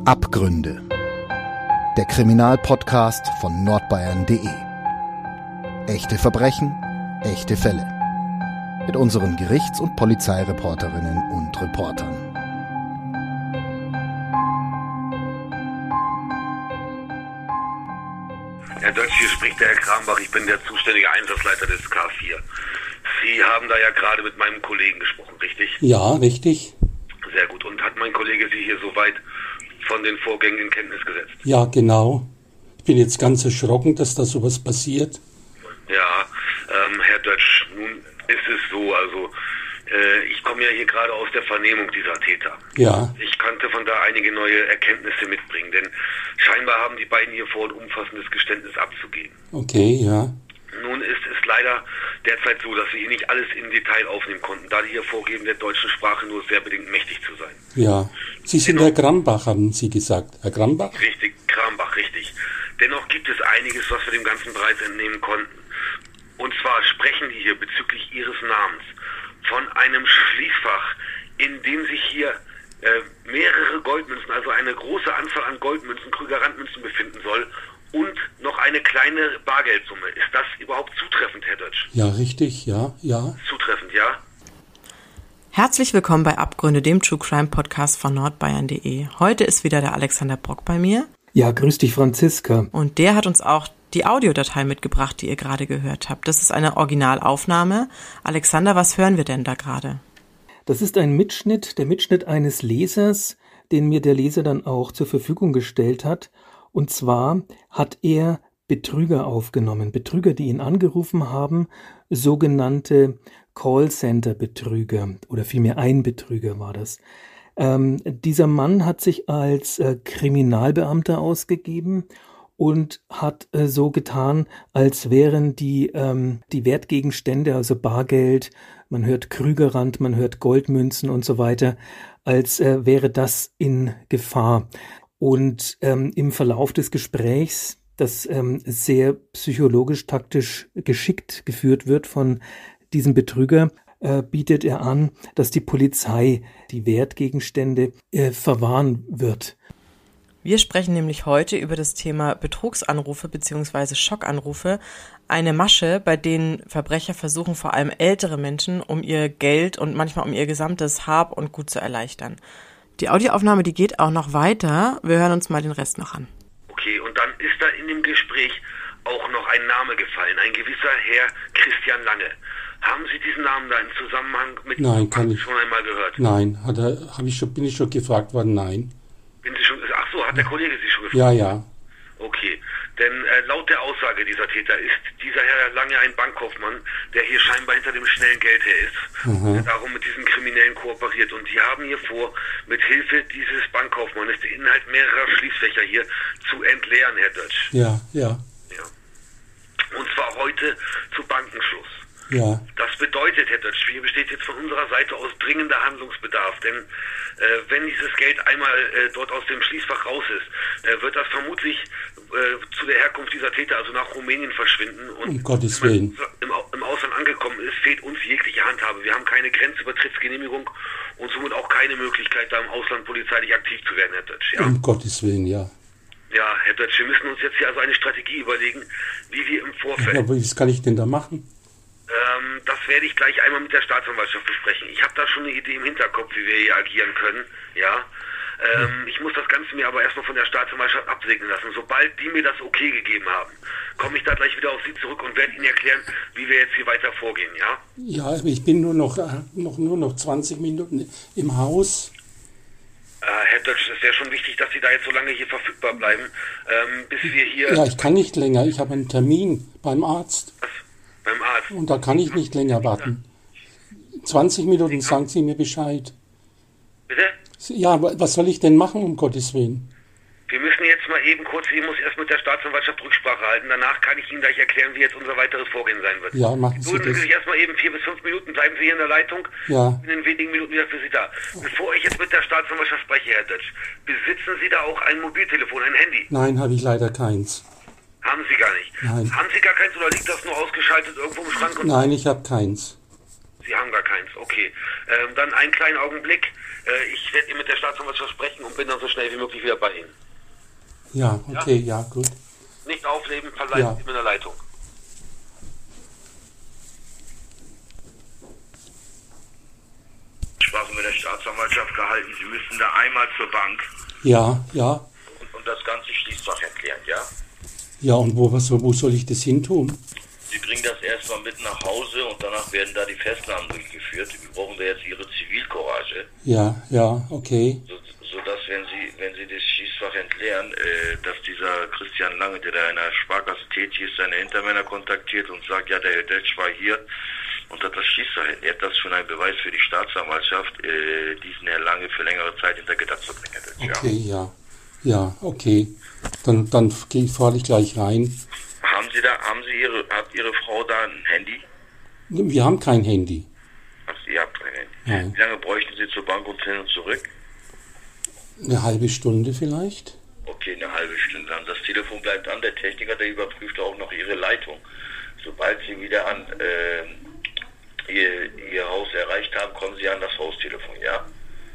Abgründe. Der Kriminalpodcast von nordbayern.de. Echte Verbrechen, echte Fälle. Mit unseren Gerichts- und Polizeireporterinnen und Reportern. Herr Dötsch, hier spricht der Herr Krambach. Ich bin der zuständige Einsatzleiter des K4. Sie haben da ja gerade mit meinem Kollegen gesprochen, richtig? Ja, richtig. Sehr gut. Und hat mein Kollege Sie hier soweit von den Vorgängen in Kenntnis gesetzt? Ja, genau. Ich bin jetzt ganz erschrocken, dass da sowas passiert. Ja, Herr Dötsch, nun ist es so, ich komme ja hier gerade aus der Vernehmung dieser Täter. Ja. Ich kannte von da einige neue Erkenntnisse mitbringen, denn scheinbar haben die beiden hier vor, ein umfassendes Geständnis abzugeben. Okay, ja. Nun ist es leider derzeit so, dass wir hier nicht alles im Detail aufnehmen konnten, da die hier vorgeben, der deutschen Sprache nur sehr bedingt mächtig zu sein. Ja. Sie sind Herr Krambach, haben Sie gesagt. Herr Krambach? Richtig, Krambach, richtig. Dennoch gibt es einiges, was wir dem Ganzen bereits entnehmen konnten. Und zwar sprechen die hier bezüglich Ihres Namens von einem Schließfach, in dem sich hier mehrere Goldmünzen, also eine große Anzahl an Goldmünzen, Krüger-Randmünzen befinden soll und noch eine kleine Bargeldsumme. Ist das überhaupt zutreffend, Herr Dötsch? Ja, richtig, ja. Zutreffend, ja? Herzlich willkommen bei Abgründe, dem True Crime Podcast von nordbayern.de. Heute ist wieder der Alexander Brock bei mir. Ja, grüß dich, Franziska. Und der hat uns auch die Audiodatei mitgebracht, die ihr gerade gehört habt. Das ist eine Originalaufnahme. Alexander, was hören wir denn da gerade? Das ist ein Mitschnitt, der Mitschnitt eines Lesers, den mir der Leser dann auch zur Verfügung gestellt hat. Und zwar hat er Betrüger aufgenommen, Betrüger, die ihn angerufen haben, sogenannte Callcenter-Betrüger oder vielmehr ein Betrüger war das. Dieser Mann hat sich als Kriminalbeamter ausgegeben und hat so getan, als wären die Wertgegenstände, also Bargeld, man hört Krügerrand, man hört Goldmünzen und so weiter, als wäre das in Gefahr. Und im Verlauf des Gesprächs, das sehr psychologisch-taktisch geschickt geführt wird von diesem Betrüger, bietet er an, dass die Polizei die Wertgegenstände verwahren wird. Wir sprechen nämlich heute über das Thema Betrugsanrufe bzw. Schockanrufe, eine Masche, bei denen Verbrecher versuchen, vor allem ältere Menschen, um ihr Geld und manchmal um ihr gesamtes Hab und Gut zu erleichtern. Die Audioaufnahme, die geht auch noch weiter. Wir hören uns mal den Rest noch an. Okay, und dann ist da in dem Gespräch auch noch ein Name gefallen, ein gewisser Herr Christian Lange. Haben Sie diesen Namen da im Zusammenhang mit schon einmal gehört? Nein, bin ich schon gefragt worden, nein. Hat der Kollege Sie schon gefragt? Ja. Okay, denn laut der Aussage dieser Täter ist dieser Herr Lange ein Bankkaufmann, der hier scheinbar hinter dem schnellen Geld her ist, der darum mit diesen Kriminellen kooperiert. Und die haben hier vor, mit Hilfe dieses Bankkaufmannes den Inhalt mehrerer Schließfächer hier zu entleeren, Herr Dötsch. Ja. Und zwar heute zu Bankenschluss. Ja. Das bedeutet, Herr Dötsch, hier besteht jetzt von unserer Seite aus dringender Handlungsbedarf, denn wenn dieses Geld einmal dort aus dem Schließfach raus ist, wird das vermutlich zu der Herkunft dieser Täter, also nach Rumänien, verschwinden. Und um Gottes Willen. Wenn man im Ausland angekommen ist, fehlt uns jegliche Handhabe. Wir haben keine Grenzübertrittsgenehmigung und somit auch keine Möglichkeit, da im Ausland polizeilich aktiv zu werden, Herr Dötsch. Ja? Um Gottes Willen, ja. Ja, Herr Dötsch, wir müssen uns jetzt hier also eine Strategie überlegen, wie wir im Vorfeld... Aber was kann ich denn da machen? Das werde ich gleich einmal mit der Staatsanwaltschaft besprechen. Ich habe da schon eine Idee im Hinterkopf, wie wir hier agieren können, ja. Ich muss das Ganze mir aber erstmal von der Staatsanwaltschaft absegnen lassen. Sobald die mir das okay gegeben haben, komme ich da gleich wieder auf Sie zurück und werde Ihnen erklären, wie wir jetzt hier weiter vorgehen, ja? Ja, ich bin nur noch 20 Minuten im Haus. Herr Dötsch, es wäre schon wichtig, dass Sie da jetzt so lange hier verfügbar bleiben, bis wir hier... Ja, ich kann nicht länger. Ich habe einen Termin beim Arzt. Was? Beim Arzt? Und da kann ich nicht länger warten. 20 Minuten, sagen Sie mir Bescheid. Bitte? Ja, was soll ich denn machen, um Gottes Willen? Wir müssen jetzt mal eben kurz, ich muss erst mit der Staatsanwaltschaft Rücksprache halten. Danach kann ich Ihnen gleich erklären, wie jetzt unser weiteres Vorgehen sein wird. Ja, machen Sie das. Dulden Sie sich erstmal eben 4 bis 5 Minuten, bleiben Sie hier in der Leitung. Ja. Ich bin in wenigen Minuten wieder für Sie da. Bevor ich jetzt mit der Staatsanwaltschaft spreche, Herr Dötsch, besitzen Sie da auch ein Mobiltelefon, ein Handy? Nein, habe ich leider keins. Haben Sie gar nicht? Nein. Haben Sie gar keins oder liegt das nur ausgeschaltet irgendwo im Schrank? Nein, ich habe keins. Sie haben gar keins, okay. Dann einen kleinen Augenblick. Ich werde Ihnen mit der Staatsanwaltschaft sprechen und bin dann so schnell wie möglich wieder bei Ihnen. Ja, okay, ja, gut. Nicht aufleben, verbleiben Sie mit der Leitung. Sprache mit der Staatsanwaltschaft gehalten. Sie müssen da einmal zur Bank Ja, und das ganze Schließfach erklären, ja? ja, und wo soll ich das hin tun? Sie bringen das erstmal mit nach Hause und danach werden da die Festnahmen durchgeführt. Wir brauchen da jetzt Ihre Zivilcourage. Ja, okay. Sodass, wenn Sie das Schließfach entleeren, dass dieser Christian Lange, der da in der Sparkasse tätig ist, seine Hintermänner kontaktiert und sagt, ja, der Herr Detsch war hier und hat das Schließfach entleert. Das für einen Beweis für die Staatsanwaltschaft, diesen Herr Lange für längere Zeit hinter Gitter zu bringen. Okay, ja, okay. Dann fahre ich gleich rein. Hat Ihre Frau da ein Handy? Wir haben kein Handy. Ihr habt kein Handy. Nein. Wie lange bräuchten Sie zur Bank und hin und zurück? Eine halbe Stunde vielleicht? Okay, eine halbe Stunde dann. Das Telefon bleibt an. Der Techniker, der überprüft auch noch Ihre Leitung. Sobald Sie wieder an Ihr Haus erreicht haben, kommen Sie an das Haustelefon, ja?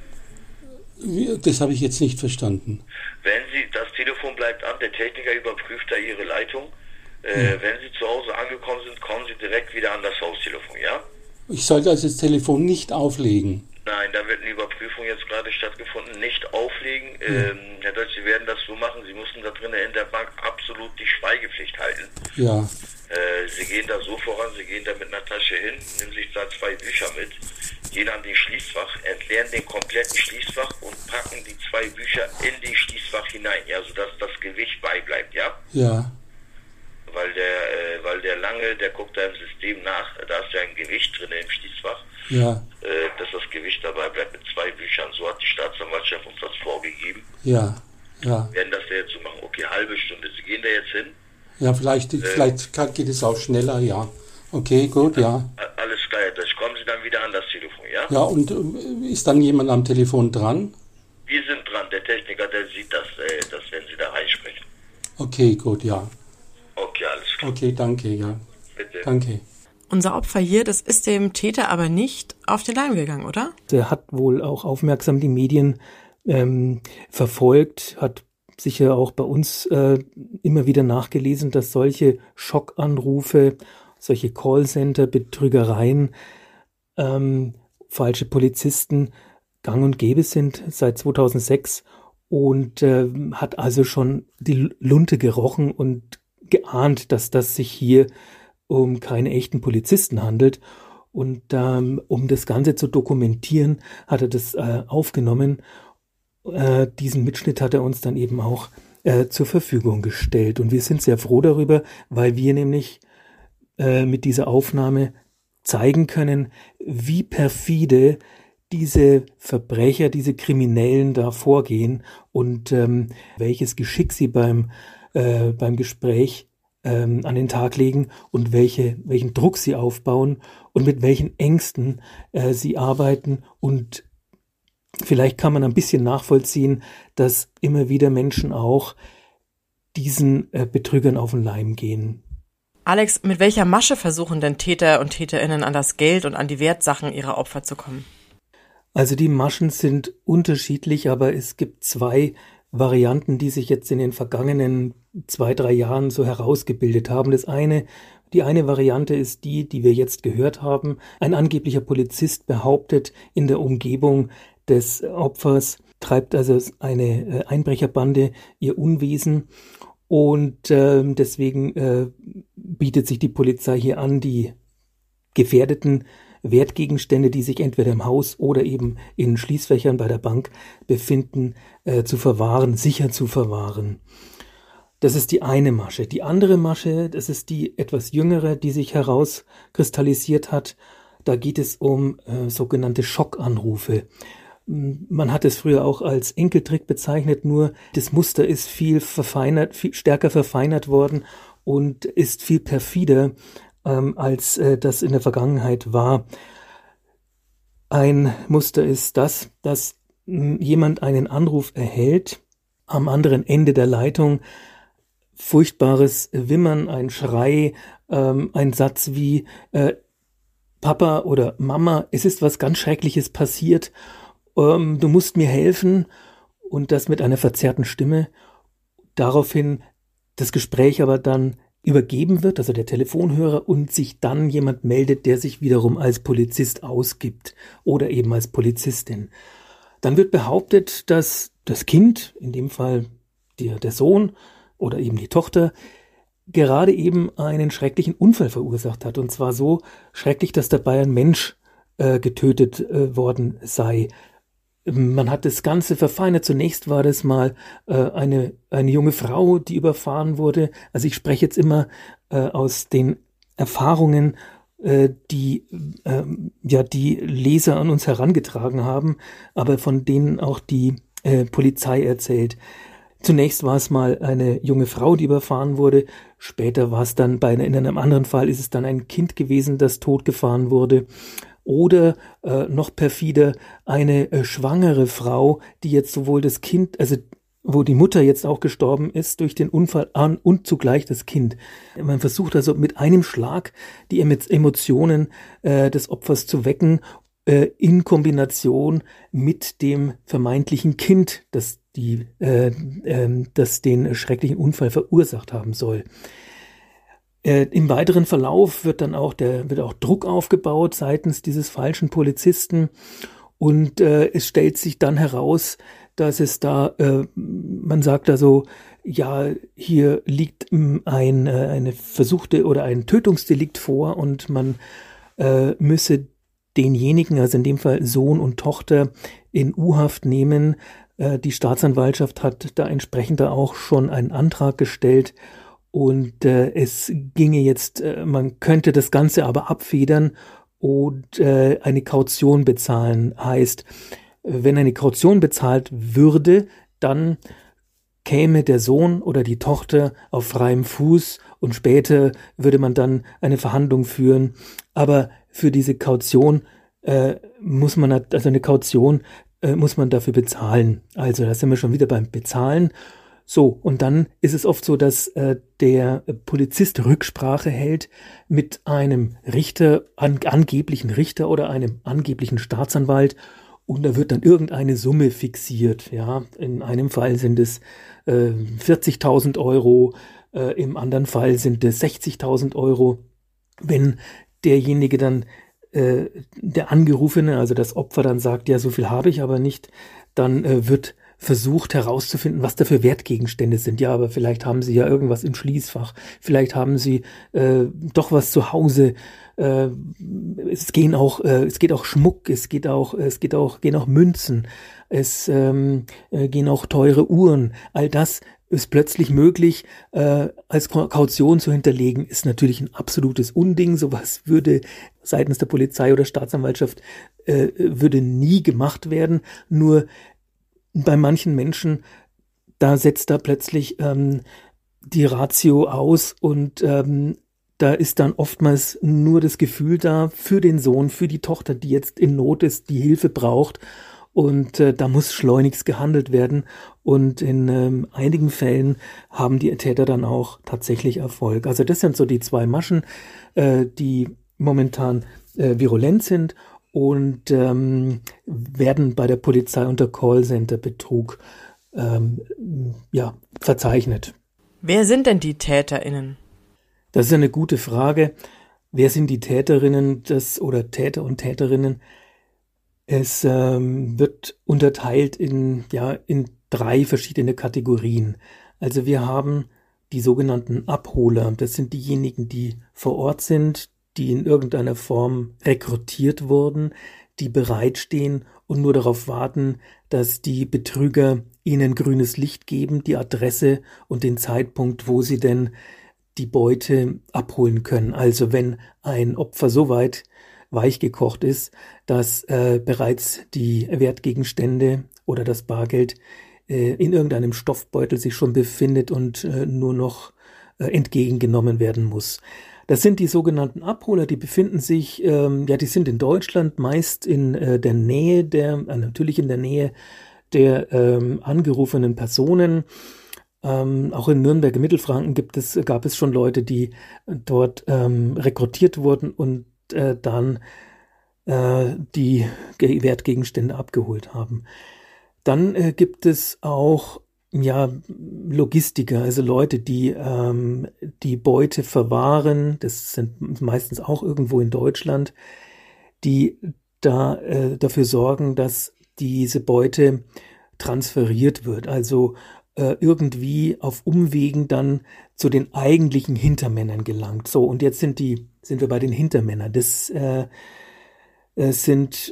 Das habe ich jetzt nicht verstanden. Das Telefon bleibt an, der Techniker überprüft da Ihre Leitung. Wenn Sie zu Hause angekommen sind, kommen Sie direkt wieder an das Haustelefon, ja? Ich sollte also das Telefon nicht auflegen. Nein, da wird eine Überprüfung jetzt gerade stattgefunden. Nicht auflegen. Herr Deutsch, Sie werden das so machen. Sie mussten da drinnen in der Bank absolut die Schweigepflicht halten. Ja, Sie gehen da so voran, Sie gehen da mit einer Tasche hin, nehmen sich da 2 Bücher mit, gehen an den Schließfach, entleeren den kompletten Schließfach und packen die 2 Bücher in den Schließfach hinein, ja, sodass das Gewicht beibleibt, ja? ja, Weil der Lange, der guckt da im System nach, da ist ja ein Gewicht drin im Schließfach, ja, dass das Gewicht dabei bleibt mit 2 Büchern. So hat die Staatsanwaltschaft uns das vorgegeben. ja. Werden das ja jetzt so machen. Okay, halbe Stunde. Sie gehen da jetzt hin. Ja, vielleicht geht es auch schneller, ja. Okay, gut, ja. Alles klar, das kommen Sie dann wieder an das Telefon, ja? Ja, und ist dann jemand am Telefon dran? Wir sind dran, der Techniker, der sieht das, wenn Sie da reinsprechen. Okay, gut, ja. Okay, alles klar. Okay, danke, ja. Bitte. Danke. Unser Opfer hier, das ist dem Täter aber nicht auf den Leim gegangen, oder? Er hat wohl auch aufmerksam die Medien verfolgt, hat sicher auch bei uns immer wieder nachgelesen, dass solche Schockanrufe, solche Callcenter, Betrügereien, falsche Polizisten gang und gäbe sind seit 2006 und hat also schon die Lunte gerochen und geahnt, dass das sich hier um keine echten Polizisten handelt. Und um das Ganze zu dokumentieren, hat er das aufgenommen. Diesen Mitschnitt hat er uns dann eben auch zur Verfügung gestellt. Und wir sind sehr froh darüber, weil wir nämlich mit dieser Aufnahme zeigen können, wie perfide diese Verbrecher, diese Kriminellen da vorgehen und welches Geschick sie beim Gespräch an den Tag legen und welchen Druck sie aufbauen und mit welchen Ängsten sie arbeiten. Und vielleicht kann man ein bisschen nachvollziehen, dass immer wieder Menschen auch diesen Betrügern auf den Leim gehen. Alex, mit welcher Masche versuchen denn Täter und TäterInnen an das Geld und an die Wertsachen ihrer Opfer zu kommen? Also die Maschen sind unterschiedlich, aber es gibt 2 Varianten, die sich jetzt in den vergangenen 2-3 Jahren so herausgebildet haben. Die eine Variante ist die wir jetzt gehört haben. Ein angeblicher Polizist behauptet, in der Umgebung des Opfers treibt also eine Einbrecherbande ihr Unwesen und deswegen bietet sich die Polizei hier an, die gefährdeten Wertgegenstände, die sich entweder im Haus oder eben in Schließfächern bei der Bank befinden, zu verwahren, sicher zu verwahren. Das ist die eine Masche. Die andere Masche, das ist die etwas jüngere, die sich herauskristallisiert hat. Da geht es um sogenannte Schockanrufe. Man hat es früher auch als Enkeltrick bezeichnet, nur das Muster ist viel stärker verfeinert worden und ist viel perfider, als das in der Vergangenheit war. Ein Muster ist das, dass jemand einen Anruf erhält, am anderen Ende der Leitung furchtbares Wimmern, ein Schrei, ein Satz wie Papa oder Mama, es ist was ganz Schreckliches passiert, du musst mir helfen, und das mit einer verzerrten Stimme. Daraufhin das Gespräch aber dann übergeben wird, also der Telefonhörer, und sich dann jemand meldet, der sich wiederum als Polizist ausgibt oder eben als Polizistin. Dann wird behauptet, dass das Kind, in dem Fall der Sohn oder eben die Tochter, gerade eben einen schrecklichen Unfall verursacht hat. Und zwar so schrecklich, dass dabei ein Mensch getötet worden sei. Man hat das Ganze verfeinert. Zunächst war das mal eine junge Frau, die überfahren wurde. Also ich spreche jetzt immer aus den Erfahrungen, die Leser an uns herangetragen haben, aber von denen auch die Polizei erzählt. Zunächst war es mal eine junge Frau, die überfahren wurde. Später war es dann in einem anderen Fall ist es dann ein Kind gewesen, das totgefahren wurde. Oder noch perfider, eine schwangere Frau, die jetzt sowohl das Kind, also wo die Mutter jetzt auch gestorben ist durch den Unfall und zugleich das Kind. Man versucht also mit einem Schlag die Emotionen des Opfers zu wecken, in Kombination mit dem vermeintlichen Kind, das den schrecklichen Unfall verursacht haben soll. Im weiteren Verlauf wird auch Druck aufgebaut seitens dieses falschen Polizisten, und es stellt sich dann heraus, dass es da, man sagt also, ja, hier liegt eine versuchte oder ein Tötungsdelikt vor, und man müsse denjenigen, also in dem Fall Sohn und Tochter, in U-Haft nehmen. Die Staatsanwaltschaft hat da entsprechend auch schon einen Antrag gestellt. Und es ginge jetzt, man könnte das Ganze aber abfedern und eine Kaution bezahlen. Heißt, wenn eine Kaution bezahlt würde, dann käme der Sohn oder die Tochter auf freiem Fuß, und später würde man dann eine Verhandlung führen. Aber für diese Kaution muss man dafür bezahlen. Also da sind wir schon wieder beim Bezahlen. So, und dann ist es oft so, dass der Polizist Rücksprache hält mit einem Richter, angeblichen Richter oder einem angeblichen Staatsanwalt, und da wird dann irgendeine Summe fixiert. Ja, in einem Fall sind es 40.000 Euro, im anderen Fall sind es 60.000 Euro. Wenn derjenige dann, der Angerufene, also das Opfer, dann sagt, ja, so viel habe ich aber nicht, dann wird versucht herauszufinden, was da für Wertgegenstände sind. Ja, aber vielleicht haben sie ja irgendwas im Schließfach. Vielleicht haben sie doch was zu Hause. Es geht auch Schmuck. Es gehen auch Münzen. Es gehen auch teure Uhren. All das ist plötzlich möglich, als Kaution zu hinterlegen, ist natürlich ein absolutes Unding. Sowas würde seitens der Polizei oder Staatsanwaltschaft würde nie gemacht werden. Nur bei manchen Menschen, da setzt da plötzlich die Ratio aus, und da ist dann oftmals nur das Gefühl da für den Sohn, für die Tochter, die jetzt in Not ist, die Hilfe braucht, und da muss schleunigst gehandelt werden, und in einigen Fällen haben die Täter dann auch tatsächlich Erfolg. Also das sind so die zwei Maschen, die momentan virulent sind und werden bei der Polizei unter Callcenter-Betrug verzeichnet. Wer sind denn die TäterInnen? Das ist eine gute Frage. Wer sind die Täterinnen oder Täter und Täterinnen? Es wird unterteilt in 3 verschiedene Kategorien. Also wir haben die sogenannten Abholer. Das sind diejenigen, die vor Ort sind, die in irgendeiner Form rekrutiert wurden, die bereitstehen und nur darauf warten, dass die Betrüger ihnen grünes Licht geben, die Adresse und den Zeitpunkt, wo sie denn die Beute abholen können. Also wenn ein Opfer so weit weichgekocht ist, dass bereits die Wertgegenstände oder das Bargeld in irgendeinem Stoffbeutel sich schon befindet und nur noch entgegengenommen werden muss. Das sind die sogenannten Abholer, die befinden sich, die sind in Deutschland meist in der Nähe natürlich in der Nähe der angerufenen Personen. Auch in Nürnberg im Mittelfranken gab es schon Leute, die dort rekrutiert wurden und dann die Wertgegenstände abgeholt haben. Dann gibt es auch Logistiker, also Leute, die die Beute verwahren. Das sind meistens auch irgendwo in Deutschland, die dafür sorgen, dass diese Beute transferiert wird, also irgendwie auf Umwegen dann zu den eigentlichen Hintermännern gelangt. So, und jetzt sind wir bei den Hintermännern. Das sind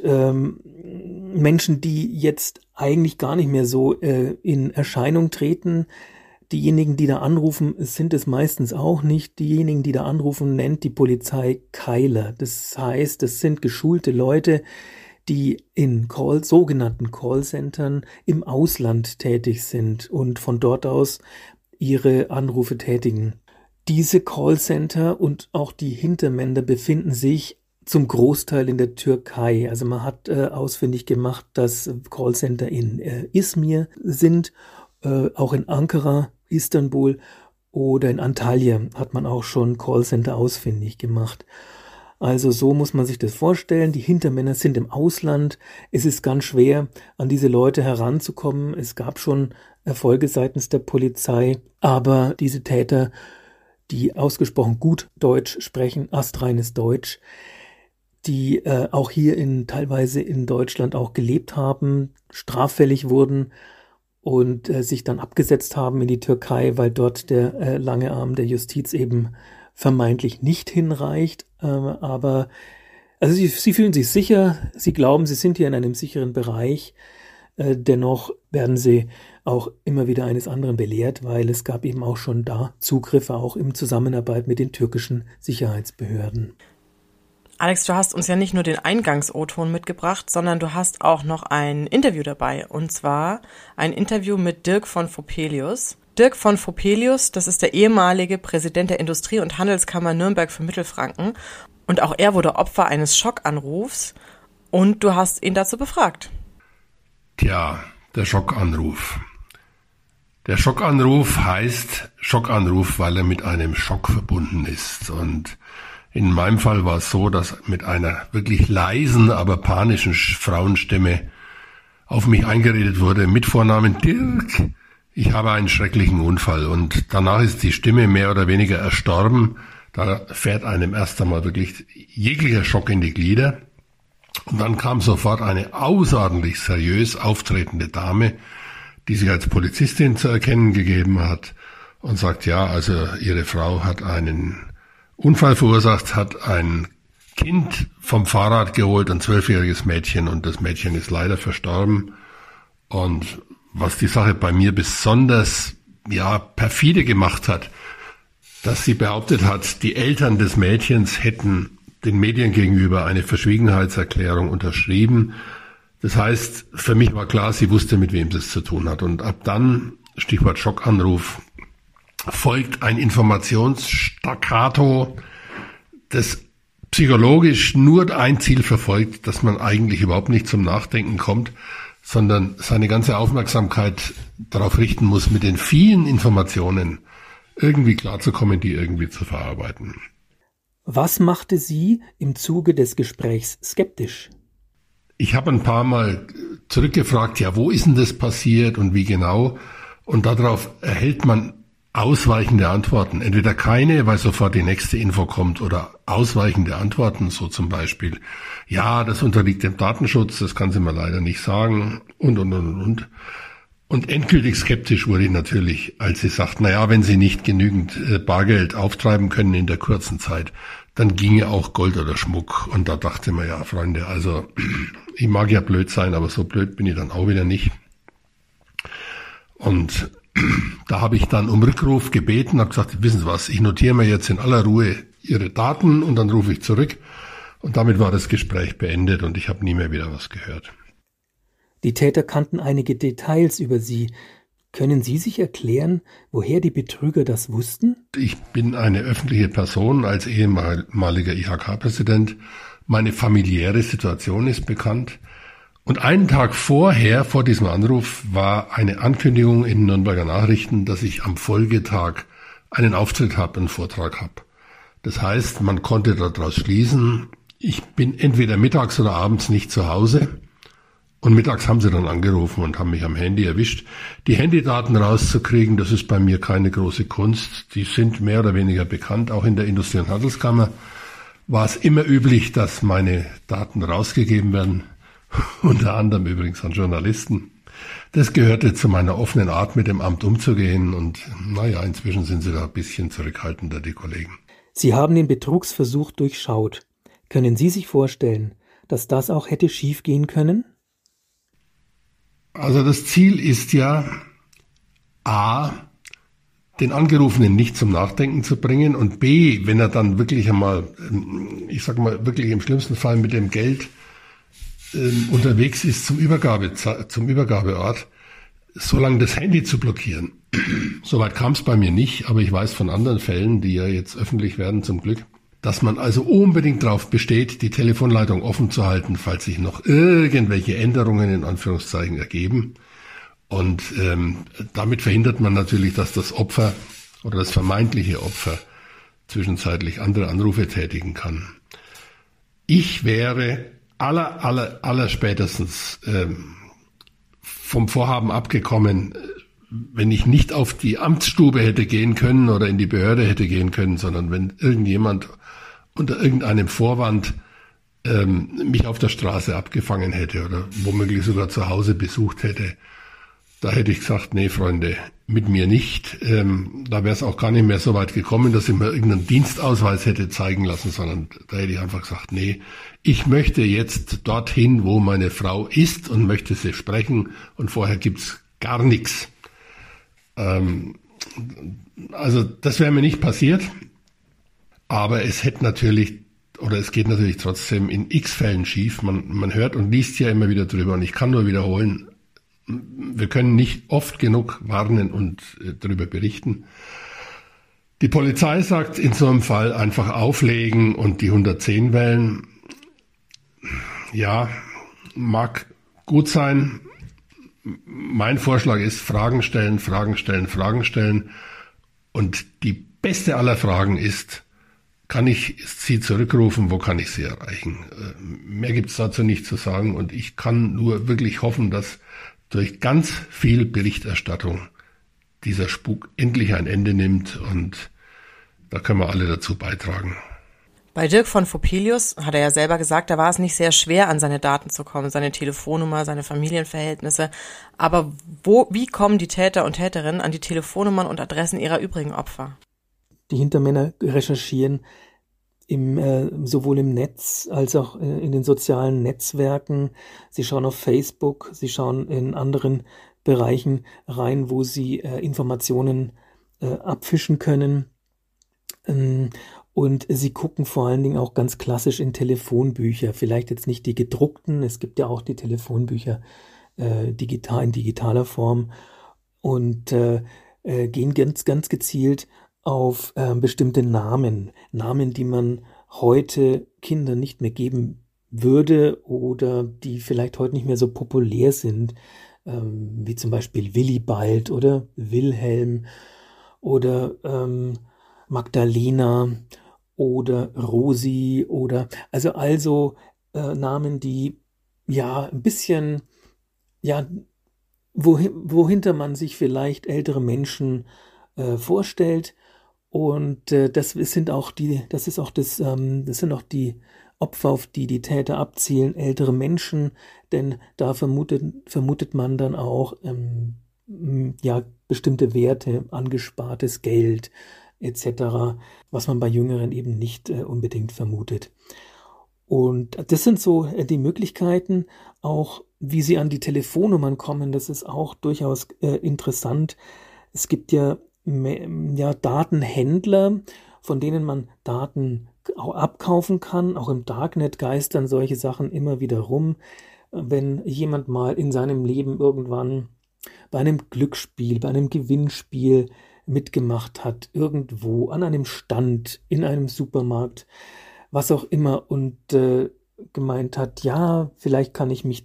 Menschen, die jetzt eigentlich gar nicht mehr so in Erscheinung treten. Diejenigen, die da anrufen, sind es meistens auch nicht. Diejenigen, die da anrufen, nennt die Polizei Keiler. Das heißt, das sind geschulte Leute, die in sogenannten Callcentern im Ausland tätig sind und von dort aus ihre Anrufe tätigen. Diese Callcenter und auch die Hintermänner befinden sich zum Großteil in der Türkei. Also man hat ausfindig gemacht, dass Callcenter in Izmir sind, auch in Ankara, Istanbul oder in Antalya hat man auch schon Callcenter ausfindig gemacht. Also so muss man sich das vorstellen. Die Hintermänner sind im Ausland. Es ist ganz schwer, an diese Leute heranzukommen. Es gab schon Erfolge seitens der Polizei, aber diese Täter, die ausgesprochen gut Deutsch sprechen, astreines Deutsch, die auch hier teilweise in Deutschland auch gelebt haben, straffällig wurden und sich dann abgesetzt haben in die Türkei, weil dort der lange Arm der Justiz eben vermeintlich nicht hinreicht. Aber also sie fühlen sich sicher, sie glauben, sie sind hier in einem sicheren Bereich. Dennoch werden sie auch immer wieder eines anderen belehrt, weil es gab eben auch schon da Zugriffe, auch in Zusammenarbeit mit den türkischen Sicherheitsbehörden. Alex, du hast uns ja nicht nur den Eingangs-O-Ton mitgebracht, sondern du hast auch noch ein Interview dabei. Und zwar ein Interview mit Dirk von Vopelius. Dirk von Vopelius, das ist der ehemalige Präsident der Industrie- und Handelskammer Nürnberg für Mittelfranken. Und auch er wurde Opfer eines Schockanrufs. Und du hast ihn dazu befragt. Tja, der Schockanruf. Der Schockanruf heißt Schockanruf, weil er mit einem Schock verbunden ist. Und in meinem Fall war es so, dass mit einer wirklich leisen, aber panischen Frauenstimme auf mich eingeredet wurde mit Vornamen Dirk. Ich habe einen schrecklichen Unfall und danach ist die Stimme mehr oder weniger erstorben. Da fährt einem erst einmal wirklich jeglicher Schock in die Glieder. Und dann kam sofort eine außerordentlich seriös auftretende Dame, die sich als Polizistin zu erkennen gegeben hat und sagt, ja, also ihre Frau hat einen Unfall verursacht, hat ein Kind vom Fahrrad geholt, ein 12-jähriges Mädchen, und das Mädchen ist leider verstorben. Und was die Sache bei mir besonders, perfide gemacht hat, dass sie behauptet hat, die Eltern des Mädchens hätten den Medien gegenüber eine Verschwiegenheitserklärung unterschrieben. Das heißt, für mich war klar, sie wusste, mit wem sie es zu tun hat. Und ab dann, Stichwort Schockanruf, folgt ein Informationsstaccato, das psychologisch nur ein Ziel verfolgt, dass man eigentlich überhaupt nicht zum Nachdenken kommt, sondern seine ganze Aufmerksamkeit darauf richten muss, mit den vielen Informationen irgendwie klarzukommen, die irgendwie zu verarbeiten. Was machte Sie im Zuge des Gesprächs skeptisch? Ich habe ein paar Mal zurückgefragt, wo ist denn das passiert und wie genau? Und darauf erhält man ausweichende Antworten. Entweder keine, weil sofort die nächste Info kommt, oder ausweichende Antworten, so zum Beispiel, das unterliegt dem Datenschutz, das kann sie mir leider nicht sagen, und. Und endgültig skeptisch wurde ich natürlich, als sie sagt, wenn sie nicht genügend Bargeld auftreiben können in der kurzen Zeit, dann ginge auch Gold oder Schmuck. Und da dachte man, Freunde, also ich mag ja blöd sein, aber so blöd bin ich dann auch wieder nicht. Und da habe ich dann um Rückruf gebeten, habe gesagt, wissen Sie was, ich notiere mir jetzt in aller Ruhe Ihre Daten und dann rufe ich zurück. Und damit war das Gespräch beendet und ich habe nie mehr wieder was gehört. Die Täter kannten einige Details über Sie. Können Sie sich erklären, woher die Betrüger das wussten? Ich bin eine öffentliche Person als ehemaliger IHK-Präsident. Meine familiäre Situation ist bekannt. Und einen Tag vor diesem Anruf, war eine Ankündigung in den Nürnberger Nachrichten, dass ich am Folgetag einen Auftritt habe, einen Vortrag habe. Das heißt, man konnte daraus schließen, ich bin entweder mittags oder abends nicht zu Hause. Und mittags haben sie dann angerufen und haben mich am Handy erwischt. Die Handydaten rauszukriegen, das ist bei mir keine große Kunst. Die sind mehr oder weniger bekannt. Auch in der Industrie- und Handelskammer war es immer üblich, dass meine Daten rausgegeben werden. Unter anderem übrigens an Journalisten. Das gehörte zu meiner offenen Art, mit dem Amt umzugehen. Und naja, inzwischen sind sie da ein bisschen zurückhaltender, die Kollegen. Sie haben den Betrugsversuch durchschaut. Können Sie sich vorstellen, dass das auch hätte schiefgehen können? Also das Ziel ist ja, A, den Angerufenen nicht zum Nachdenken zu bringen und B, wenn er dann wirklich einmal, ich sag mal, wirklich im schlimmsten Fall mit dem Geld unterwegs ist zum Übergabeort, so lange das Handy zu blockieren. Soweit kam es bei mir nicht, aber ich weiß von anderen Fällen, die ja jetzt öffentlich werden zum Glück, dass man also unbedingt darauf besteht, die Telefonleitung offen zu halten, falls sich noch irgendwelche Änderungen in Anführungszeichen ergeben. Und damit verhindert man natürlich, dass das Opfer oder das vermeintliche Opfer zwischenzeitlich andere Anrufe tätigen kann. Ich wäre aller spätestens vom Vorhaben abgekommen, wenn ich nicht auf die Amtsstube hätte gehen können oder in die Behörde hätte gehen können, sondern wenn irgendjemand unter irgendeinem Vorwand mich auf der Straße abgefangen hätte oder womöglich sogar zu Hause besucht hätte. Da hätte ich gesagt, nee, Freunde, mit mir nicht. Da wäre es auch gar nicht mehr so weit gekommen, dass ich mir irgendeinen Dienstausweis hätte zeigen lassen, sondern da hätte ich einfach gesagt, nee, ich möchte jetzt dorthin, wo meine Frau ist und möchte sie sprechen und vorher gibt's gar nichts. Also das wäre mir nicht passiert, aber es hätte natürlich, oder es geht natürlich trotzdem in x Fällen schief. Man hört und liest ja immer wieder drüber und ich kann nur wiederholen, wir können nicht oft genug warnen und darüber berichten. Die Polizei sagt in so einem Fall einfach auflegen und die 110 wählen. Ja, mag gut sein. Mein Vorschlag ist Fragen stellen. Und die beste aller Fragen ist, kann ich Sie zurückrufen, wo kann ich Sie erreichen? Mehr gibt es dazu nicht zu sagen und ich kann nur wirklich hoffen, dass durch ganz viel Berichterstattung dieser Spuk endlich ein Ende nimmt und da können wir alle dazu beitragen. Bei Dirk von Vopelius hat er ja selber gesagt, da war es nicht sehr schwer, an seine Daten zu kommen, seine Telefonnummer, seine Familienverhältnisse. Aber wie kommen die Täter und Täterinnen an die Telefonnummern und Adressen ihrer übrigen Opfer? Die Hintermänner recherchieren sowohl im Netz als auch in den sozialen Netzwerken. Sie schauen auf Facebook, sie schauen in anderen Bereichen rein, wo sie Informationen abfischen können. Und sie gucken vor allen Dingen auch ganz klassisch in Telefonbücher. Vielleicht jetzt nicht die gedruckten, es gibt ja auch die Telefonbücher in digitaler Form und gehen ganz gezielt auf bestimmte Namen, die man heute Kindern nicht mehr geben würde oder die vielleicht heute nicht mehr so populär sind, wie zum Beispiel Willibald oder Wilhelm oder Magdalena oder Rosi oder also Namen, die ja ein bisschen, ja, wohinter man sich vielleicht ältere Menschen vorstellt. Und das sind auch die Opfer, auf die die Täter abzielen, ältere Menschen, denn da vermutet man dann auch bestimmte Werte, angespartes Geld etc., was man bei Jüngeren eben nicht unbedingt vermutet. Und das sind so die Möglichkeiten, auch wie sie an die Telefonnummern kommen. Das ist auch durchaus interessant. Es gibt ja Datenhändler, von denen man Daten auch abkaufen kann. Auch im Darknet geistern solche Sachen immer wieder rum. Wenn jemand mal in seinem Leben irgendwann bei einem Glücksspiel, bei einem Gewinnspiel mitgemacht hat, irgendwo an einem Stand, in einem Supermarkt, was auch immer und gemeint hat, ja, vielleicht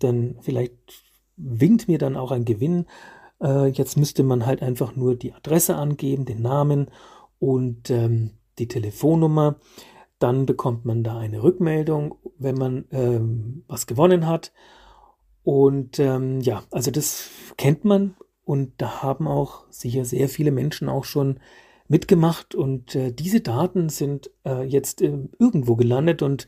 winkt mir dann auch ein Gewinn. Jetzt müsste man halt einfach nur die Adresse angeben, den Namen und die Telefonnummer. Dann bekommt man da eine Rückmeldung, wenn man was gewonnen hat. Und also das kennt man und da haben auch sicher sehr viele Menschen auch schon mitgemacht und diese Daten sind jetzt irgendwo gelandet und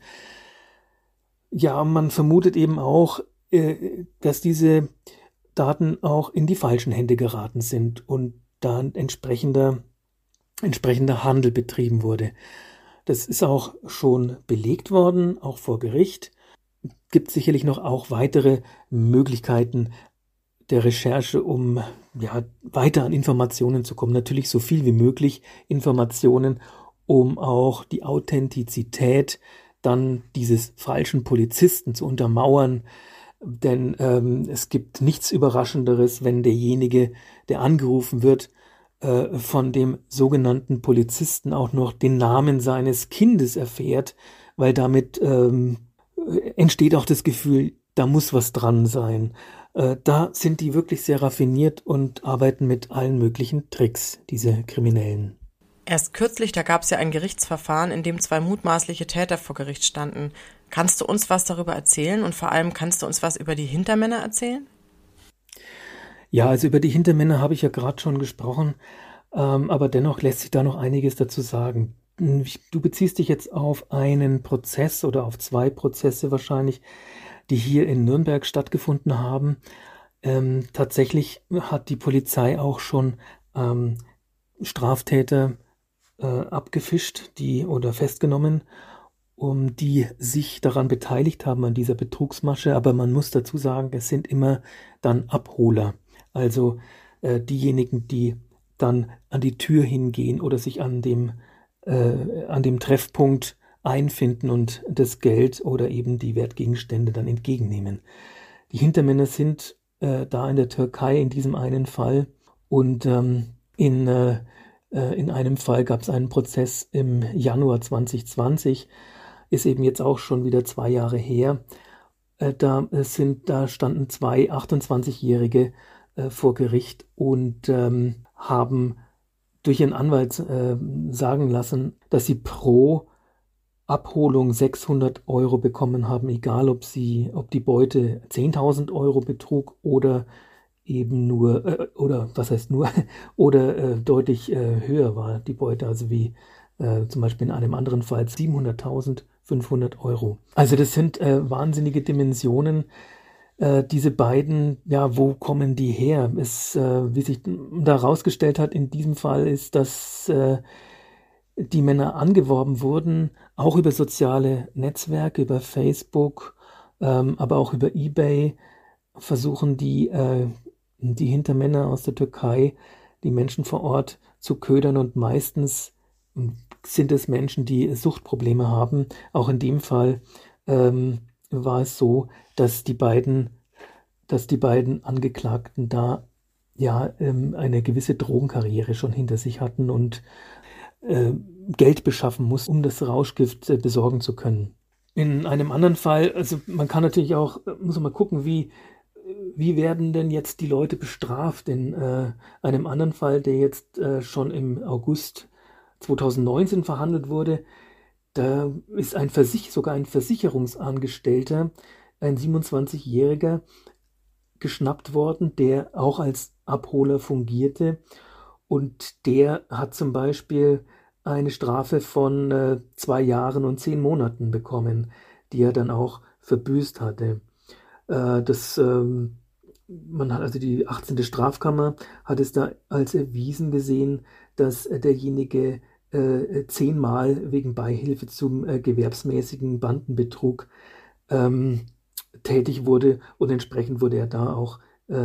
ja, man vermutet eben auch, dass diese Daten auch in die falschen Hände geraten sind und da ein entsprechender Handel betrieben wurde. Das ist auch schon belegt worden, auch vor Gericht. Gibt sicherlich noch auch weitere Möglichkeiten der Recherche, um weiter an Informationen zu kommen. Natürlich so viel wie möglich Informationen, um auch die Authentizität dann dieses falschen Polizisten zu untermauern. Denn es gibt nichts Überraschenderes, wenn derjenige, der angerufen wird, von dem sogenannten Polizisten auch noch den Namen seines Kindes erfährt, weil damit entsteht auch das Gefühl, da muss was dran sein. Da sind die wirklich sehr raffiniert und arbeiten mit allen möglichen Tricks, diese Kriminellen. Erst kürzlich, da gab es ja ein Gerichtsverfahren, in dem 2 mutmaßliche Täter vor Gericht standen. Kannst du uns was darüber erzählen und vor allem kannst du uns was über die Hintermänner erzählen? Ja, also über die Hintermänner habe ich ja gerade schon gesprochen, aber dennoch lässt sich da noch einiges dazu sagen. Du beziehst dich jetzt auf einen Prozess oder auf 2 Prozesse wahrscheinlich, die hier in Nürnberg stattgefunden haben. Tatsächlich hat die Polizei auch schon Straftäter abgefischt, oder festgenommen, die sich daran beteiligt haben an dieser Betrugsmasche. Aber man muss dazu sagen, es sind immer dann Abholer, also diejenigen, die dann an die Tür hingehen oder sich an dem Treffpunkt einfinden und das Geld oder eben die Wertgegenstände dann entgegennehmen. Die Hintermänner sind da in der Türkei in diesem einen Fall und in einem Fall gab es einen Prozess im Januar 2020, ist eben jetzt auch schon wieder 2 Jahre her. Da standen 2 28-Jährige vor Gericht und haben durch ihren Anwalt sagen lassen, dass sie pro Abholung 600 Euro bekommen haben, egal ob die Beute 10.000 Euro betrug oder eben nur, oder deutlich höher war die Beute, also wie zum Beispiel in einem anderen Fall 700.500 Euro. Also das sind wahnsinnige Dimensionen. Diese beiden, ja, wo kommen die her? Wie sich da herausgestellt hat in diesem Fall, ist, dass die Männer angeworben wurden, auch über soziale Netzwerke, über Facebook, aber auch über eBay, versuchen die Hintermänner aus der Türkei, die Menschen vor Ort zu ködern und meistens sind es Menschen, die Suchtprobleme haben. Auch in dem Fall war es so, dass die beiden Angeklagten da eine gewisse Drogenkarriere schon hinter sich hatten und Geld beschaffen muss, um das Rauschgift besorgen zu können. In einem anderen Fall, also man kann natürlich auch, muss man mal gucken, wie werden denn jetzt die Leute bestraft? In einem anderen Fall, der jetzt schon im August 2019 verhandelt wurde, da ist sogar ein Versicherungsangestellter, ein 27-Jähriger, geschnappt worden, der auch als Abholer fungierte. Und der hat zum Beispiel eine Strafe von 2 Jahren und 10 Monaten bekommen, die er dann auch verbüßt hatte. Die 18. Strafkammer hat es da als erwiesen gesehen, dass derjenige 10-mal wegen Beihilfe zum gewerbsmäßigen Bandenbetrug tätig wurde und entsprechend wurde er da auch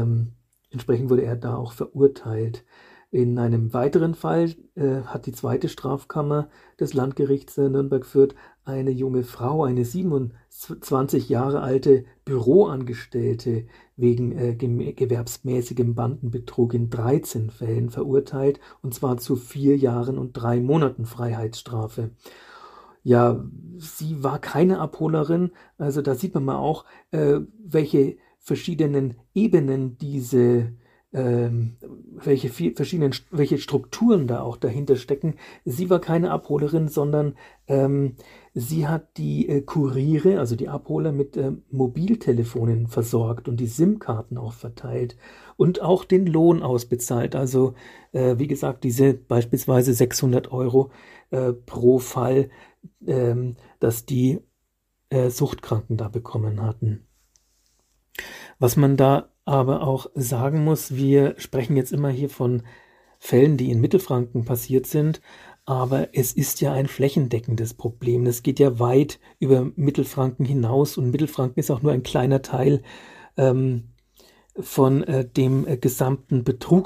verurteilt. In einem weiteren Fall hat die 2. Strafkammer des Landgerichts Nürnberg-Fürth eine junge Frau, eine 27 Jahre alte Büroangestellte, wegen gewerbsmäßigem Bandenbetrug in 13 Fällen verurteilt, und zwar zu 4 Jahren und 3 Monaten Freiheitsstrafe. Ja, sie war keine Abholerin, also da sieht man mal auch, welche verschiedenen Ebenen diese welche Strukturen da auch dahinter stecken. Sie war keine Abholerin, sondern sie hat die Kuriere, also die Abholer, mit Mobiltelefonen versorgt und die SIM-Karten auch verteilt und auch den Lohn ausbezahlt. Also wie gesagt, diese beispielsweise 600 € pro Fall, dass die Suchtkranken da bekommen hatten. Was man da aber auch sagen muss, wir sprechen jetzt immer hier von Fällen, die in Mittelfranken passiert sind, aber es ist ja ein flächendeckendes Problem. Es geht ja weit über Mittelfranken hinaus und Mittelfranken ist auch nur ein kleiner Teil von dem gesamten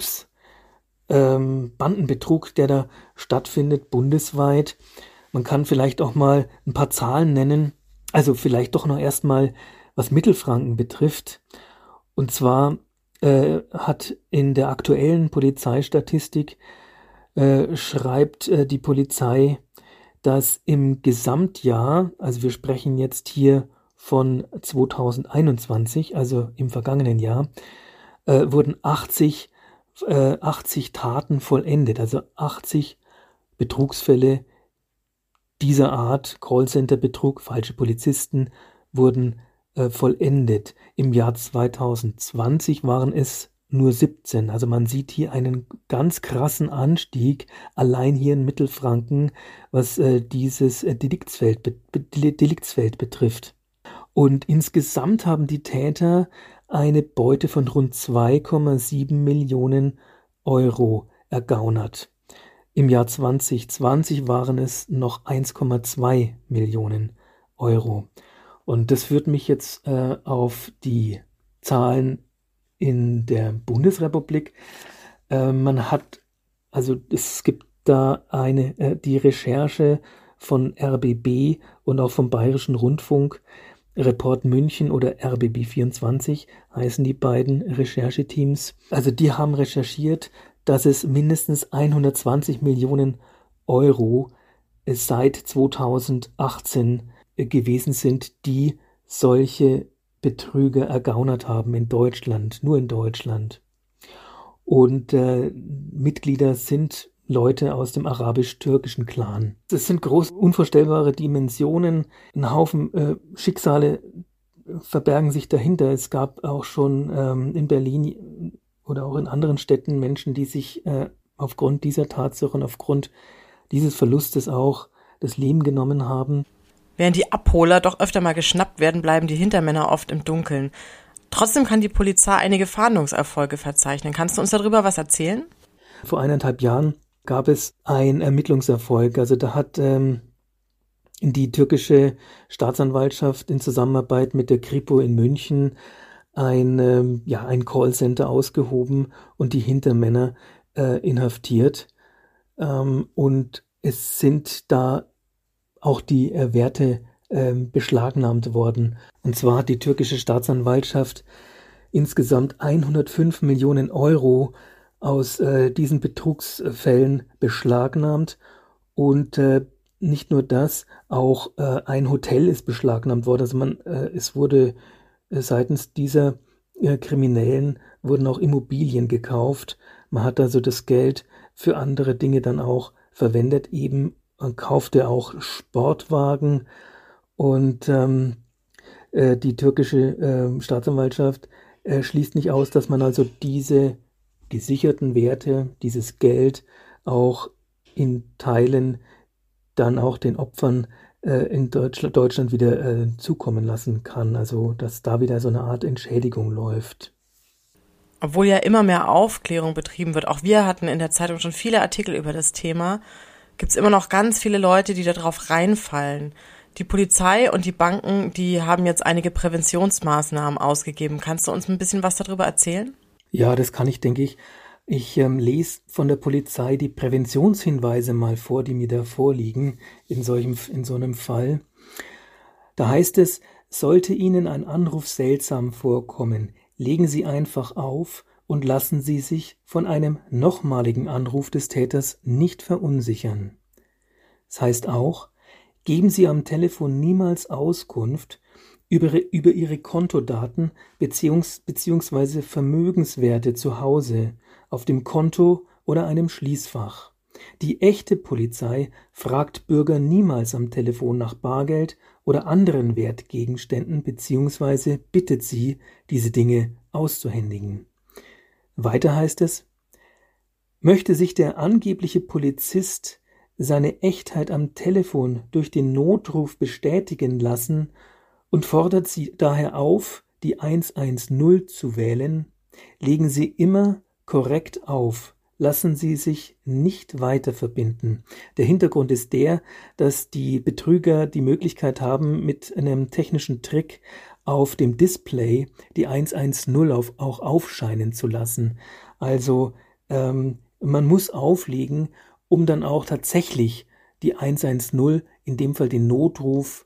Bandenbetrug, der da stattfindet bundesweit. Man kann vielleicht auch mal ein paar Zahlen nennen, also vielleicht doch noch erstmal, was Mittelfranken betrifft. Und zwar hat in der aktuellen Polizeistatistik schreibt die Polizei, dass im Gesamtjahr, also wir sprechen jetzt hier von 2021, also im vergangenen Jahr, wurden 80 Taten vollendet, also 80 Betrugsfälle dieser Art, Callcenter-Betrug, falsche Polizisten, wurden vollendet. Im Jahr 2020 waren es nur 17. Also man sieht hier einen ganz krassen Anstieg, allein hier in Mittelfranken, was dieses Deliktsfeld betrifft. Und insgesamt haben die Täter eine Beute von rund 2,7 Millionen € ergaunert. Im Jahr 2020 waren es noch 1,2 Millionen €. Und das führt mich jetzt auf die Zahlen in der Bundesrepublik. Es gibt da die Recherche von RBB und auch vom Bayerischen Rundfunk, Report München oder RBB24 heißen die beiden Rechercheteams. Also die haben recherchiert, dass es mindestens 120 Millionen € seit 2018 gewesen sind, die solche Betrüger ergaunert haben in Deutschland, nur in Deutschland. Und Mitglieder sind Leute aus dem arabisch-türkischen Clan. Das sind große, unvorstellbare Dimensionen. Ein Haufen Schicksale verbergen sich dahinter. Es gab auch schon in Berlin oder auch in anderen Städten Menschen, die sich aufgrund dieser Tatsache und aufgrund dieses Verlustes auch das Leben genommen haben. Während die Abholer doch öfter mal geschnappt werden, bleiben die Hintermänner oft im Dunkeln. Trotzdem kann die Polizei einige Fahndungserfolge verzeichnen. Kannst du uns darüber was erzählen? Vor 1,5 Jahren gab es einen Ermittlungserfolg. Also da hat die türkische Staatsanwaltschaft in Zusammenarbeit mit der Kripo in München ein Callcenter ausgehoben und die Hintermänner inhaftiert. Und es sind da auch die Werte beschlagnahmt worden. Und zwar hat die türkische Staatsanwaltschaft insgesamt 105 Millionen € aus diesen Betrugsfällen beschlagnahmt. Und nicht nur das, auch ein Hotel ist beschlagnahmt worden. Also es wurde seitens dieser Kriminellen wurden auch Immobilien gekauft. Man hat also das Geld für andere Dinge dann auch verwendet, eben kaufte auch Sportwagen und die türkische Staatsanwaltschaft schließt nicht aus, dass man also diese gesicherten Werte, dieses Geld auch in Teilen dann auch den Opfern in Deutschland wieder zukommen lassen kann. Also dass da wieder so eine Art Entschädigung läuft. Obwohl ja immer mehr Aufklärung betrieben wird, auch wir hatten in der Zeitung schon viele Artikel über das Thema, gibt es immer noch ganz viele Leute, die da drauf reinfallen. Die Polizei und die Banken, die haben jetzt einige Präventionsmaßnahmen ausgegeben. Kannst du uns ein bisschen was darüber erzählen? Ja, das kann ich, denke ich. Ich lese von der Polizei die Präventionshinweise mal vor, die mir da vorliegen in so einem Fall. Da heißt es, sollte Ihnen ein Anruf seltsam vorkommen, legen Sie einfach auf und lassen Sie sich von einem nochmaligen Anruf des Täters nicht verunsichern. Das heißt auch, geben Sie am Telefon niemals Auskunft über ihre Kontodaten beziehungsweise Vermögenswerte zu Hause, auf dem Konto oder einem Schließfach. Die echte Polizei fragt Bürger niemals am Telefon nach Bargeld oder anderen Wertgegenständen beziehungsweise bittet sie, diese Dinge auszuhändigen. Weiter heißt es: Möchte sich der angebliche Polizist seine Echtheit am Telefon durch den Notruf bestätigen lassen und fordert sie daher auf, die 110 zu wählen, legen Sie immer korrekt auf. Lassen Sie sich nicht weiter verbinden. Der Hintergrund ist der, dass die Betrüger die Möglichkeit haben, mit einem technischen Trick auf dem Display die 110 auch aufscheinen zu lassen. Also man muss auflegen, um dann auch tatsächlich die 110, in dem Fall den Notruf,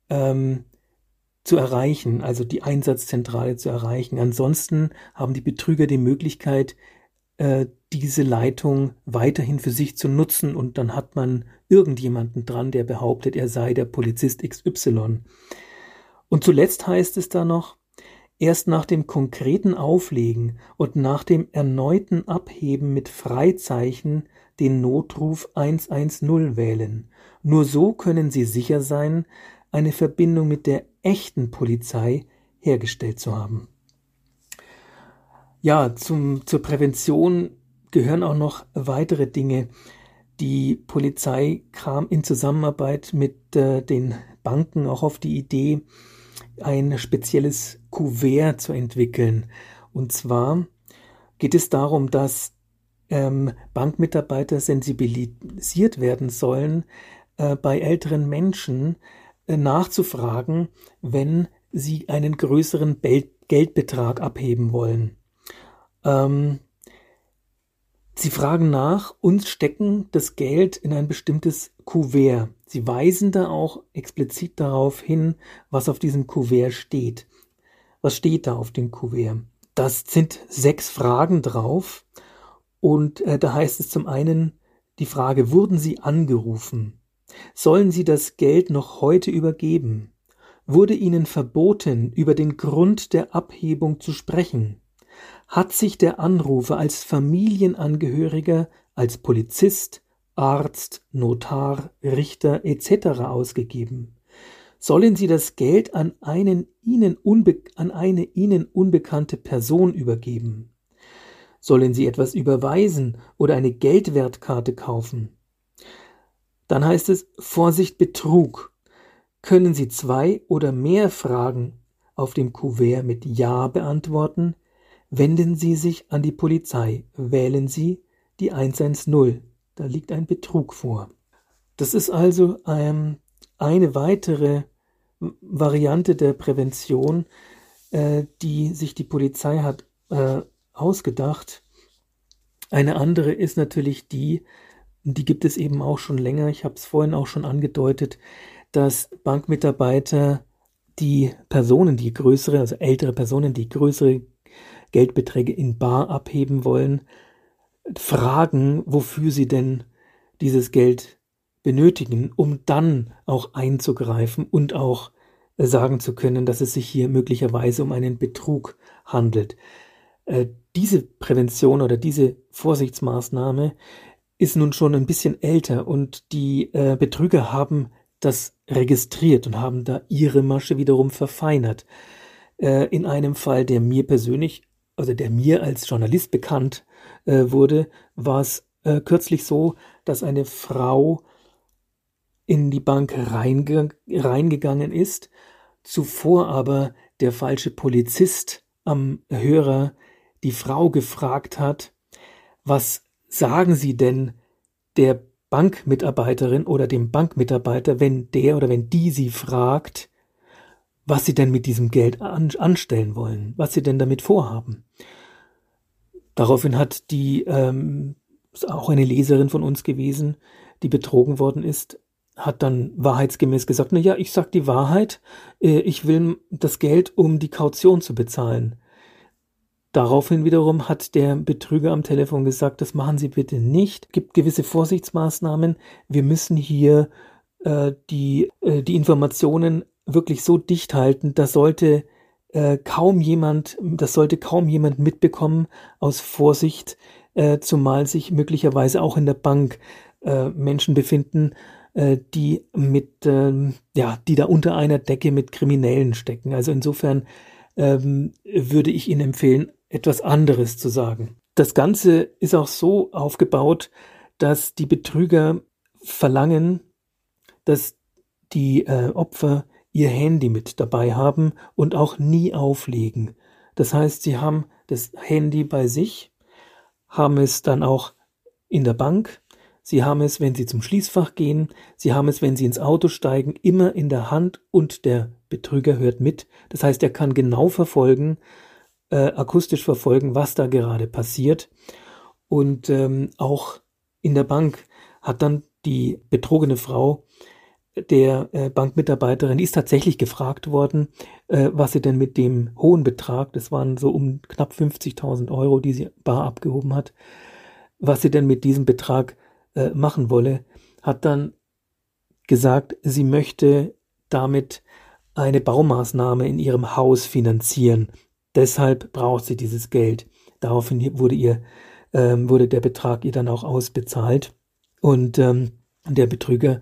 zu erreichen, also die Einsatzzentrale zu erreichen. Ansonsten haben die Betrüger die Möglichkeit, diese Leitung weiterhin für sich zu nutzen, und dann hat man irgendjemanden dran, der behauptet, er sei der Polizist XY. Und zuletzt heißt es da noch: Erst nach dem konkreten Auflegen und nach dem erneuten Abheben mit Freizeichen den Notruf 110 wählen. Nur so können Sie sicher sein, eine Verbindung mit der echten Polizei hergestellt zu haben. Ja, zur Prävention gehören auch noch weitere Dinge. Die Polizei kam in Zusammenarbeit mit den Banken auch auf die Idee, ein spezielles Kuvert zu entwickeln. Und zwar geht es darum, dass Bankmitarbeiter sensibilisiert werden sollen, bei älteren Menschen nachzufragen, wenn sie einen größeren Geldbetrag abheben wollen. Sie fragen nach und stecken das Geld in ein bestimmtes Kuvert. Sie weisen da auch explizit darauf hin, was auf diesem Kuvert steht. Was steht da auf dem Kuvert? Das sind 6 Fragen drauf, und da heißt es zum einen die Frage: Wurden Sie angerufen? Sollen Sie das Geld noch heute übergeben? Wurde Ihnen verboten, über den Grund der Abhebung zu sprechen? Hat sich der Anrufer als Familienangehöriger, als Polizist, Arzt, Notar, Richter etc. ausgegeben? Sollen Sie das Geld an eine Ihnen unbekannte Person übergeben? Sollen Sie etwas überweisen oder eine Geldwertkarte kaufen? Dann heißt es: Vorsicht, Betrug. Können Sie 2 oder mehr Fragen auf dem Kuvert mit Ja beantworten, wenden Sie sich an die Polizei. Wählen Sie die 110. Da liegt ein Betrug vor. Das ist also eine weitere Variante der Prävention, die sich die Polizei hat ausgedacht. Eine andere ist natürlich die gibt es eben auch schon länger, ich habe es vorhin auch schon angedeutet, dass Bankmitarbeiter die Personen, die größere, also ältere Personen, die größere Geldbeträge in bar abheben wollen, fragen, wofür sie denn dieses Geld benötigen, um dann auch einzugreifen und auch sagen zu können, dass es sich hier möglicherweise um einen Betrug handelt. Diese Prävention oder diese Vorsichtsmaßnahme ist nun schon ein bisschen älter, und die Betrüger haben das registriert und haben da ihre Masche wiederum verfeinert. In einem Fall, der mir persönlich, also der mir als Journalist bekannt wurde, war es kürzlich so, dass eine Frau in die Bank reingegangen ist, zuvor aber der falsche Polizist am Hörer die Frau gefragt hat: Was sagen Sie denn der Bankmitarbeiterin oder dem Bankmitarbeiter, wenn der oder wenn die sie fragt, was sie denn mit diesem Geld anstellen wollen, was sie denn damit vorhaben? Daraufhin hat ist auch eine Leserin von uns gewesen, die betrogen worden ist, hat dann wahrheitsgemäß gesagt: Na ja, ich sag die Wahrheit, ich will das Geld, um die Kaution zu bezahlen. Daraufhin wiederum hat der Betrüger am Telefon gesagt: Das machen Sie bitte nicht. Es gibt gewisse Vorsichtsmaßnahmen. Wir müssen hier die Informationen wirklich so dicht halten, das sollte kaum jemand mitbekommen aus Vorsicht, zumal sich möglicherweise auch in der Bank Menschen befinden, die die da unter einer Decke mit Kriminellen stecken. Also insofern würde ich Ihnen empfehlen, etwas anderes zu sagen. Das Ganze ist auch so aufgebaut, dass die Betrüger verlangen, dass die Opfer ihr Handy mit dabei haben und auch nie auflegen. Das heißt, sie haben das Handy bei sich, haben es dann auch in der Bank, sie haben es, wenn sie zum Schließfach gehen, sie haben es, wenn sie ins Auto steigen, immer in der Hand und der Betrüger hört mit. Das heißt, er kann genau verfolgen, akustisch verfolgen, was da gerade passiert. Und auch in der Bank hat dann die betrogene Frau der Bankmitarbeiterin, die ist tatsächlich gefragt worden, was sie denn mit dem hohen Betrag, das waren so um knapp 50.000 Euro, die sie bar abgehoben hat, was sie denn mit diesem Betrag machen wolle, hat dann gesagt, sie möchte damit eine Baumaßnahme in ihrem Haus finanzieren. Deshalb braucht sie dieses Geld. Daraufhin wurde der Betrag ihr dann auch ausbezahlt. Und der Betrüger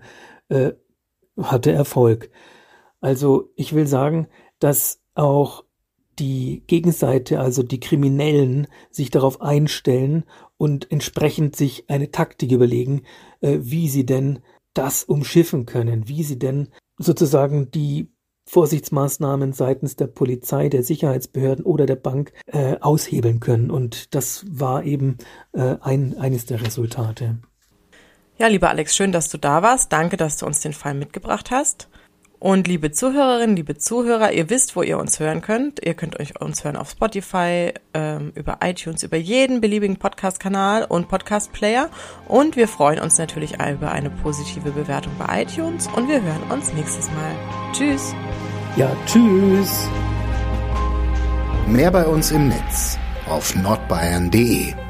hatte Erfolg. Also ich will sagen, dass auch die Gegenseite, also die Kriminellen, sich darauf einstellen und entsprechend sich eine Taktik überlegen, wie sie denn das umschiffen können, wie sie denn sozusagen die Vorsichtsmaßnahmen seitens der Polizei, der Sicherheitsbehörden oder der Bank aushebeln können. Und das war eben eines der Resultate. Ja, lieber Alex, schön, dass du da warst. Danke, dass du uns den Fall mitgebracht hast. Und liebe Zuhörerinnen, liebe Zuhörer, ihr wisst, wo ihr uns hören könnt. Ihr könnt uns hören auf Spotify, über iTunes, über jeden beliebigen Podcast-Kanal und Podcast-Player. Und wir freuen uns natürlich über eine positive Bewertung bei iTunes. Und wir hören uns nächstes Mal. Tschüss. Ja, tschüss. Mehr bei uns im Netz auf nordbayern.de